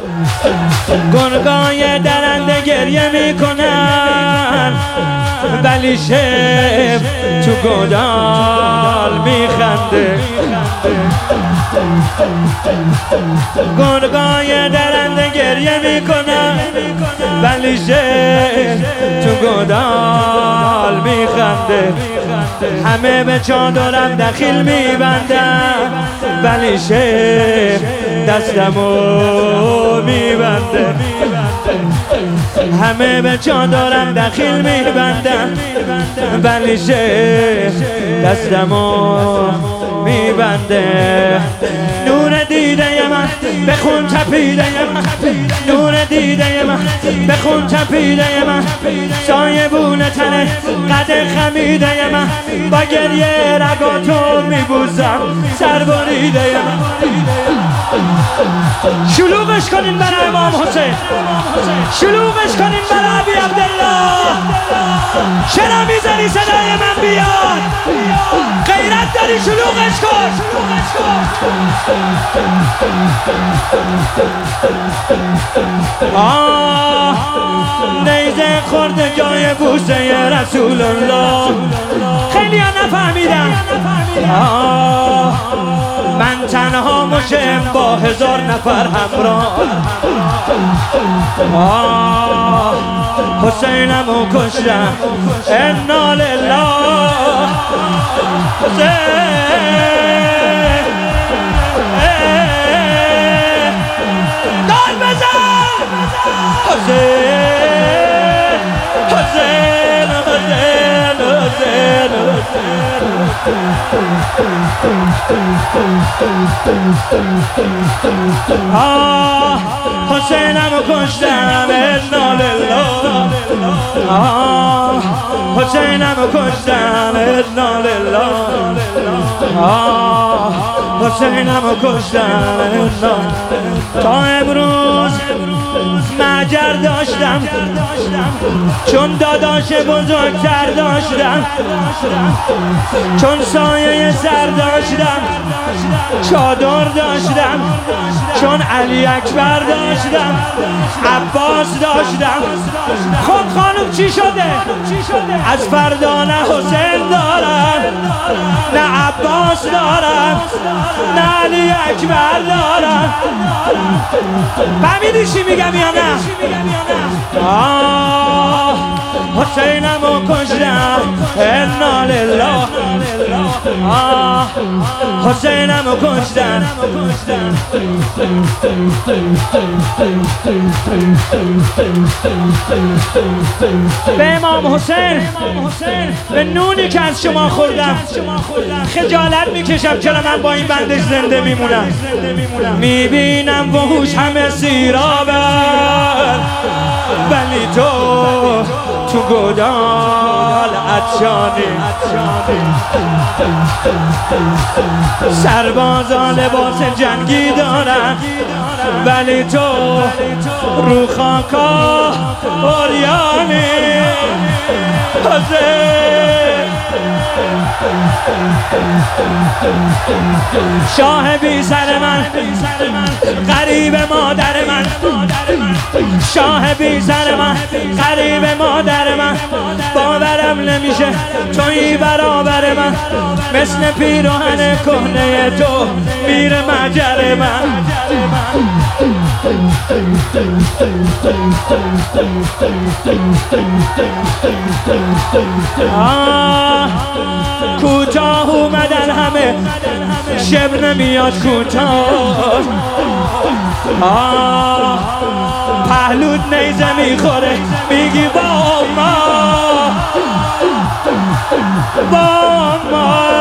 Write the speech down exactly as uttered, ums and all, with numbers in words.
گرگای درنده گریه میکنن ولی شب تو گودال میخنده. گرگای درنده گریه میکنن ولی شب تو گودال میخنده. همه به چادرم دخیل میبندن ولی شب دستمو میبنده. همه به چادرم دخیل میبندن ولی شب دستمو میبنده. نور دیده من به خون تپیده من، نور دیده من به خون تپیده من، سایه بونه تنه قد خمیده من، با گریه رگاتو میبوزم سر بریده من. شلوغش کنین برای امام حسین، شلوغش کنین برای ابی عبدالله. چرا میزنی صدای من بیاد؟ غیرت داری شلوغش کن. آه نیزه خورده جای بوسه رسول الله. خیلی ها نفهمیدم. آه من تنها مشم با هزار نفر همراه. آه حسینمو کشتم انا لله. حسین دار بزن. حسین حسین حسین حسین آه حسینمو کشتم انا لله. آه حسینمو کشتم انا لله. آه حسینمو کشتم انا. تا امروز مهجر داشتم چون داداش بزرگتر داشتم، چون سایه سر داشتم، چادر داشتم، چون علی اکبر داشتم، عباس داشتم. خب خانم چی شده؟ از فردا نه حسین دارم، نه عباس دارم، نه علی اکبر دارم. فهمیدی چی میگم یا نه؟ آه حسینمو کشتم انا لله. آه حسینمو کشتم. به امام حسین، به نونی که از شما خوردم خجالت میکشم. چرا من با این بندش زنده میمونم؟ میبینم وحوش همه سیرابن ولی تو تو گودال عطشانی. سربازا لباس جنگی دارن ولی تو رو خاکا عریانی. شاه بی سر من غریب مادر من، شاه بی سر من غریب مادر من. باورم نمیشه تویی برابر من، مثل پیراهن کهنه تو میره مجر من. آه کوتاه اومدن همه شب نمیاد کوتاه. آه پهلوت نیزه میخوره میگی با ما با ما.